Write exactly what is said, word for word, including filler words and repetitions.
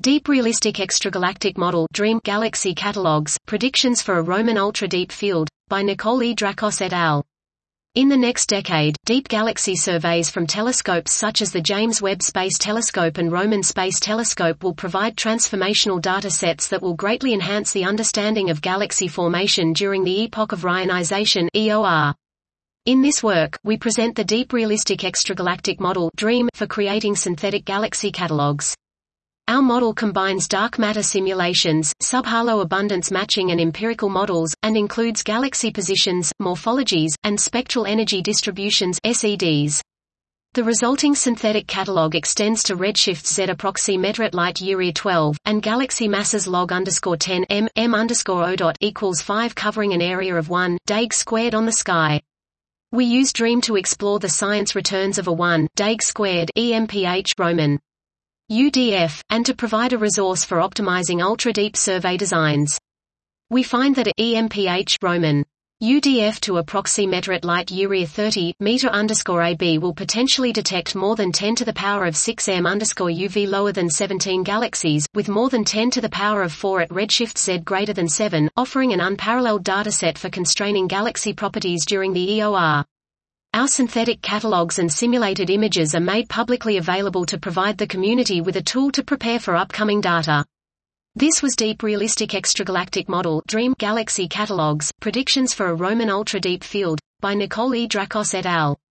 Deep Realistic Extragalactic Model (DREAM) Galaxy Catalogs, Predictions for a Roman Ultra-Deep Field, by Nicole E. Drakos et al. In the next decade, deep galaxy surveys from telescopes such as the James Webb Space Telescope and Roman Space Telescope will provide transformational data sets that will greatly enhance the understanding of galaxy formation during the Epoch of Rayonization (E O R). In this work, we present the Deep Realistic Extragalactic Model (DREAM) for creating synthetic galaxy catalogs. Our model combines dark matter simulations, subhalo abundance matching and empirical models, and includes galaxy positions, morphologies, and spectral energy distributions (S E Ds). The resulting synthetic catalog extends to redshifts Z approximetret light year twelve, and galaxy masses log underscore ten m, m underscore o dot equals five covering an area of one, dag squared on the sky. We use DREAM to explore the science returns of a one, dag squared, E M P H Roman U D F, and to provide a resource for optimizing ultra-deep survey designs. We find that a E M P H Roman U D F to approximetret light year thirty meter underscore A B will potentially detect more than ten to the power of six m underscore U V lower than seventeen galaxies, with more than ten to the power of four at redshift Z greater than seven, offering an unparalleled dataset for constraining galaxy properties during the E O R. Our synthetic catalogs and simulated images are made publicly available to provide the community with a tool to prepare for upcoming data. This was Deep Realistic Extragalactic Model (DREAM) Galaxy Catalogs, Predictions for a Roman Ultra-Deep Field, by Nicole E. Drakos et al.